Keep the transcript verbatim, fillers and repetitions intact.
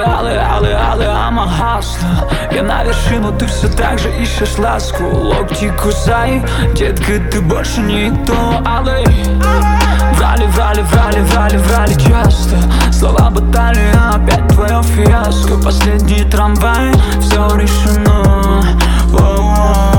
алый, алый, алый, I'm a hustler. Я на вершину, ты все так же ищешь ласку. Локти кусай, детка, ты больше не то, алый. Врали, врали, врали, врали, врали часто. Слова баталии, опять твое фиаско. Последний трамвай, все решено. Воу-воу.